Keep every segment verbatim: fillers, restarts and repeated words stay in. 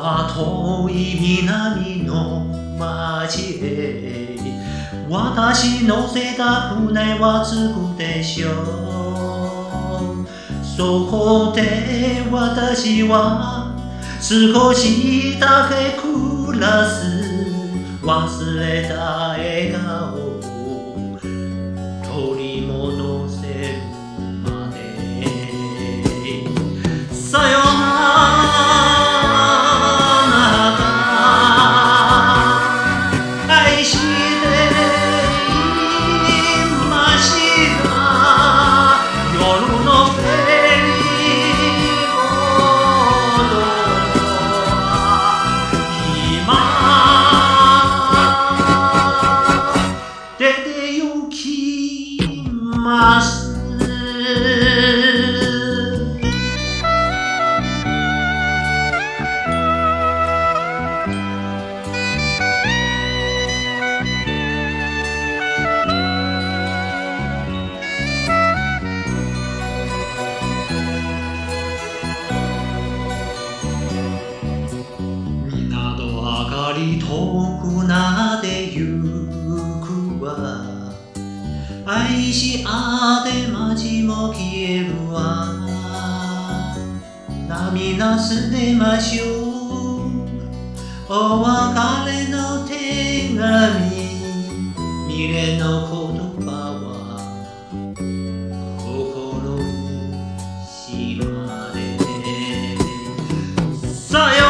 は遠い南の町へ私乗せた船は着くでしょう。そこで私は少しだけ暮らす忘れた笑顔を取り戻せるまで。さよなら愛していました夜のフェリーボードは今出て行きます。遠くなでゆくわ愛し合って街も消えるわ涙捨てましょうお別れの手紙未練の言葉は心にしまれさよ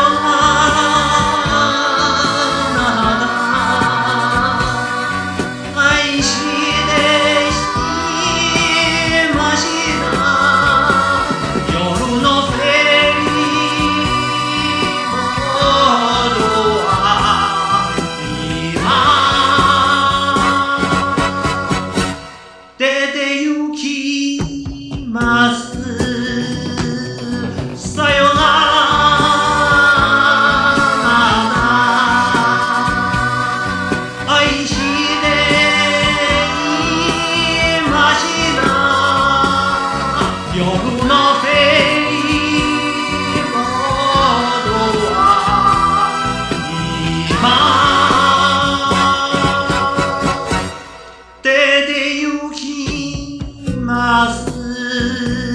さよなら愛していました夜のフェリーボードは今出て行きます。